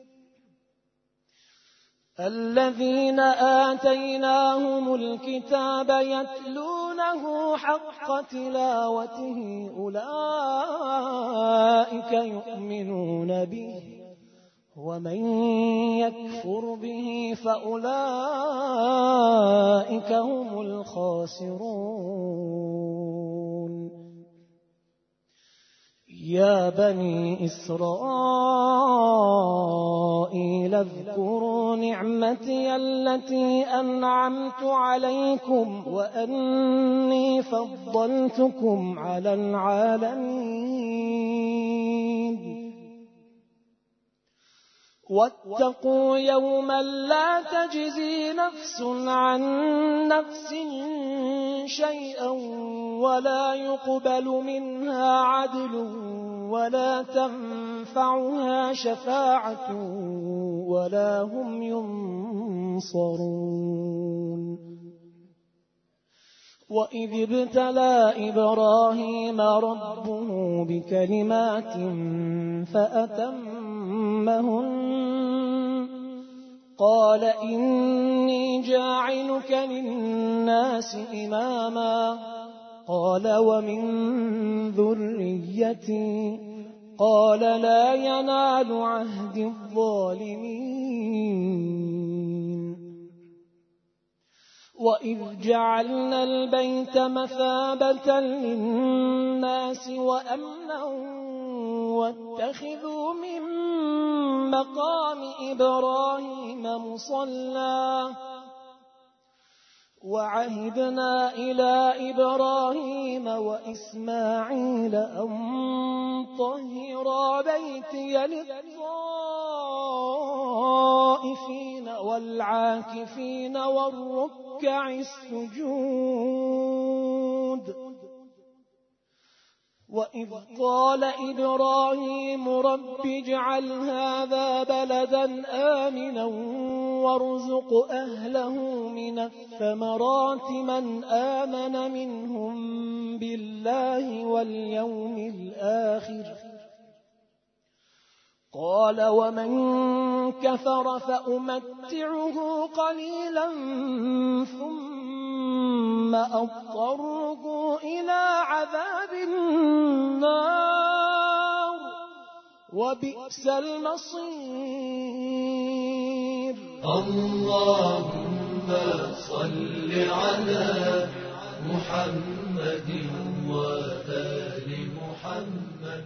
الذين آتيناهم الكتاب يتلونه حق تلاوته أولئك يؤمنون به ومن يكفر به فأولئك هم الخاسرون. يا بني إسرائيل اذكروا نعمتي التي أنعمت عليكم وأني فضلتكم على العالمين. واتقوا يوما لا تجزي نفس عن نفس شيئا ولا يقبل منها عدل ولا تنفعها شفاعة ولا هم ينصرون. وإذ ابتلى إبراهيم ربه بكلمات فأتمهن قال إني جاعلك للناس إماما قال ومن ذريتي قال لا ينال عهد الظالمين. وإذ جعلنا البيت مثابة للناس وأمنا واتخذوا من مقام إبراهيم مصلى وعهدنا إلى إبراهيم وإسماعيل أن طهرا بيتي للطائفين والعاكفين والركع السجود. وإذ قال إبراهيم رب اجعل هذا بلدا آمنا وارزق أهله من الثمرات من آمن منهم بالله واليوم الآخر. قال ومن كفر فأمتعه قليلا ثم أضطره إلى عذاب النار وبئس المصير. اللهم صل على محمد وآل محمد.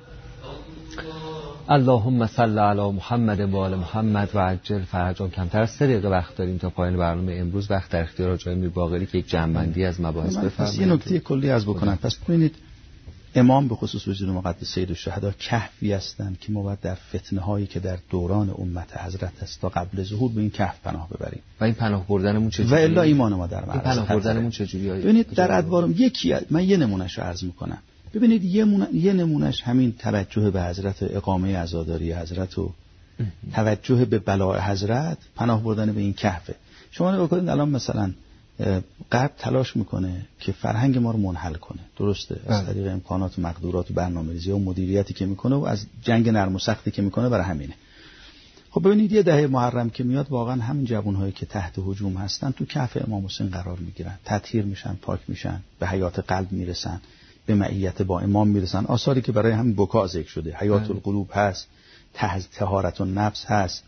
اللهم صل علی محمد و آل محمد و عجل فرجهم. کمتر از 3 دقیقه وقت داریم تا پایان برنامه امروز. وقت در اختیار آقای میر باقری که یک جمع‌بندی از مباحث بفرمایید. یه نکته کلی از بکنم. پس ببینید امام به خصوص وجود مقدس سید الشهدا کهفی هستند که ما باید در فتنه هایی که در دوران امت حضرت است تا قبل ظهور به این کهف پناه ببریم. و این پناه بردنمون چجوریه؟ و الا ایمان ما در معرض پناه بردنمون چجوریه؟ ببینید در ادوار من یه نمونهشو عرض میکنم. ببینید یه نمونهش همین توجه به حضرت، اقامه عزاداری حضرت و توجه به بلاء حضرت، پناه بردن به این کهفه. شما نگاه کنید الان مثلا غرب تلاش میکنه که فرهنگ ما رو منحل کنه، درسته؟ از طریق امکانات و مقدورات و برنامه‌ریزی و مدیریتی که میکنه و از جنگ نرم و سختی که میکنه برای همینه. خب ببینید یه دهه محرم که میاد واقعا همین جوانهایی که تحت هجوم هستن تو کهف امام حسین قرار میگیرن، تطهیر میشن، پاک میشن، به حیات قلب میرسن، به معیت با امام میرسن. آثاری که برای همین بکا ذکر شده، حیات القلوب هست، طهارت النفس هست،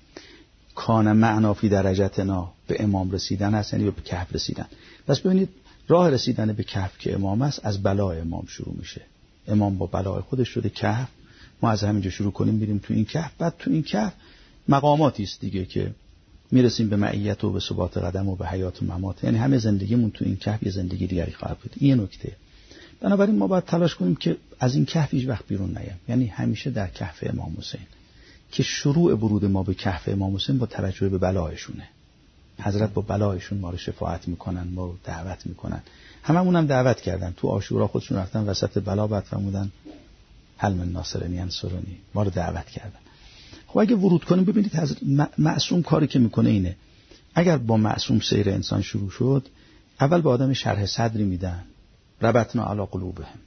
کان معنا فی درجتنا، به امام رسیدن هست، یعنی به کهف رسیدن. پس ببینید راه رسیدن به کهف که امام است از بلای امام شروع میشه. امام با بلای خودش شده کهف، ما از همینجا شروع کنیم میریم تو این کهف. بعد تو این کهف مقاماتی است دیگه که میرسیم به معیت و به ثبات قدم و به حیات و ممات. یعنی همه زندگیمون تو این کهف یه زندگی دیگری خواهد بود. این نکته. بنابراین ما باید تلاش کنیم که از این کهف هیچ وقت بیرون نیاییم، یعنی همیشه در کهف امام حسین، که شروع ورود ما به کهف امام حسین با توجه به بلایشونه. حضرت با بلایشون ما رو شفاعت میکنن، ما رو دعوت میکنن. هممون هم دعوت کردن، تو عاشورا خودشون رفتن وسط بلا، بعد فرمودن هل من ناصرنی ینصرنی، ما رو دعوت کردن. خب اگه ورود کنیم ببینید حضرت معصوم کاری که میکنه اینه، اگر با معصوم سیر انسان شروع شد، اول به آدم شرح صدری میدن، ربطنا علی قلوبهم،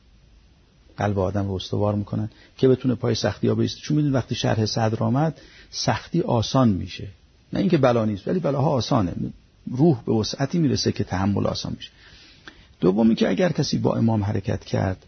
قلب آدم رو استوار میکنن که بتونه پای سختی ها بیسته. چون میدونید وقتی شرح صدر آمد سختی آسان میشه، نه اینکه بلا نیست ولی بلاها آسانه، روح به وسعتی میرسه که تحمل آسان میشه. دومی که اگر کسی با امام حرکت کرد،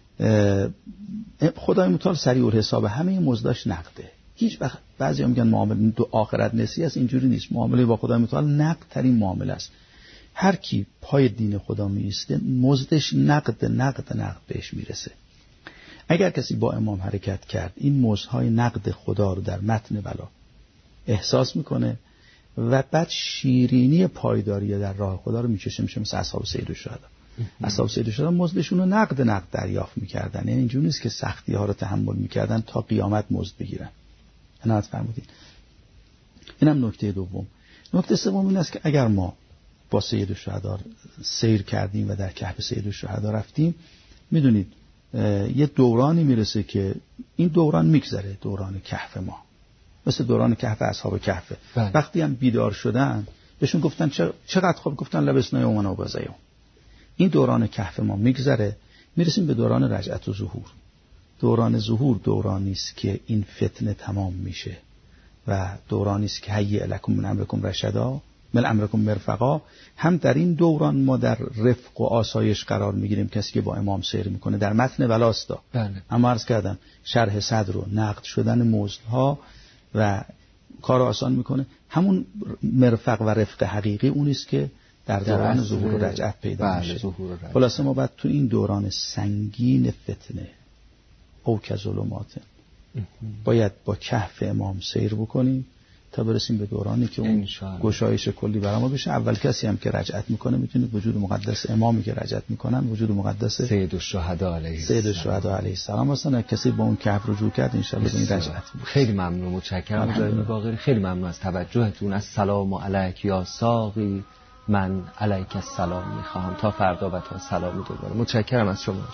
خدای متعال سریع الحساب، همه مزداش نقده. هیچ وقت بعضی میگن معامله دو آخرت نسی است، اینجوری نیست. معامله با خدای متعال نقد ترین معامله است. هر کی پای دین خدا میسته مزدش نقد بهش میرسه. اگر کسی با امام حرکت کرد، این مزدهای نقد خدا رو در متن بلا احساس میکنه و بعد شیرینی پایداری در راه خدا رو میچشه. میشه مثل اصحاب سید الشهدا. اصحاب سید الشهدا مزدشون رو نقد دریافت میکردن، یعنی اینجوری نیست که سختی ها رو تحمل میکردن تا قیامت مزد بگیرن. عنایت فرمودید. اینم نکته دوم. نکته سوم این است که اگر ما با سید الشهدا سیر کردیم و در کهف سید الشهدا رفتیم، میدونید یه دورانی میرسه که این دوران میگذره، دوران کهف ما، مثل دوران کهف اصحاب کهف. وقتی هم بیدار شدن بهشون گفتن چقدر خوب، گفتن لبسنا یومنا و بزیوم. این دوران کهف ما میگذره، میرسیم به دوران رجعت و ظهور. دوران ظهور دورانی است که این فتنه تمام میشه و دورانی است که هیئ لکم من امرکم رشدا من امرکم مرفقا. هم در این دوران ما در رفق و آسایش قرار میگیریم، کسی که با امام سیر میکنه در متن بلاستا. اما عرض کردم شرح صدر و نقد شدن مزدها و کار آسان میکنه. همون مرفق و رفق حقیقی اون است که در دوران ظهور و رجعت پیدا میشه. خلاصه ما باید تو این دوران سنگین فتنه او که ظلمات باید با کهف امام سیر بکنیم تا برسیم به دورانی که اون گشایش کلی برام بشه. اول کسی هم که رجعت میکنه میتونه وجود مقدس امامی که رجعت میکنن وجود مقدس سید الشهدا علیه السلام هستن. کسی با اون کهف رجوع کرد ان شاء الله به این رجعت میکنه. خیلی ممنون، متشکرم آقای باقری، خیلی ممنون از توجهتون. السلام علیک یا ساقی، من علیک السلام میخواهم. تا فردا و تا سلامی دوباره. متشکرم از شما.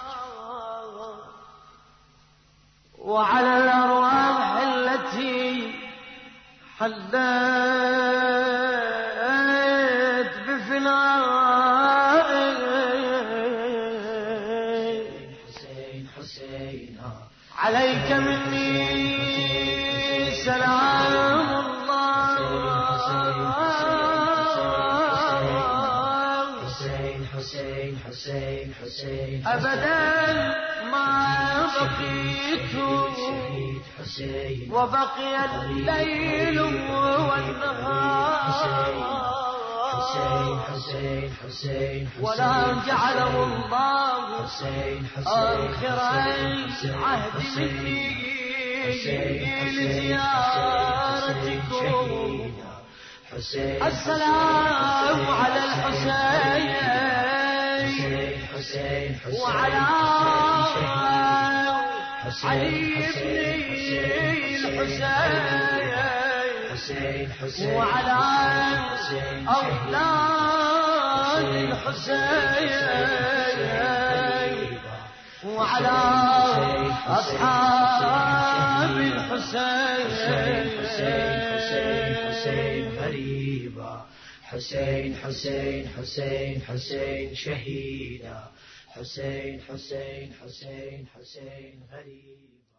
وعلى الأرواح التي حلت بفناء حسين عليك مني سلام الله. حسين أبدا ما بقيت وبقي الليل والنهار ولا جعله الله آخر العهد مني لزيارتكم. السلام على الحسين وعلى علي بن الحسين وعلى أولاد الحسين وعلى أصحاب الحسين. غريبا حسين حسين حسين حسين شهيدا حسين حسين حسين حسين غريبا.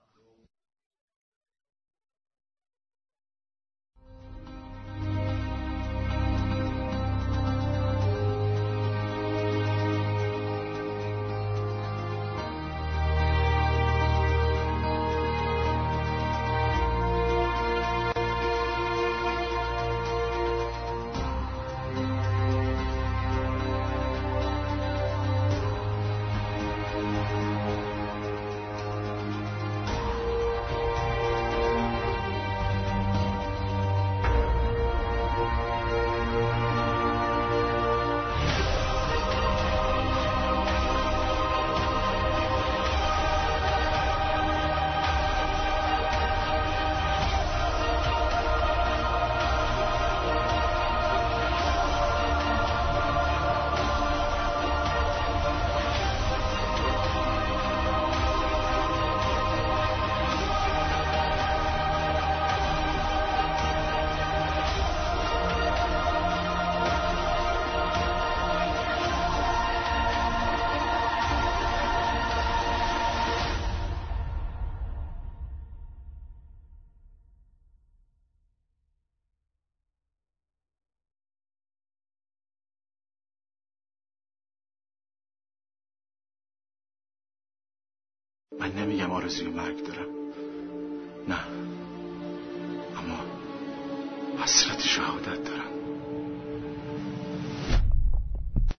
من نمیگم آرزوی مرگ دارم، نه، اما حسرت شهادت دارم.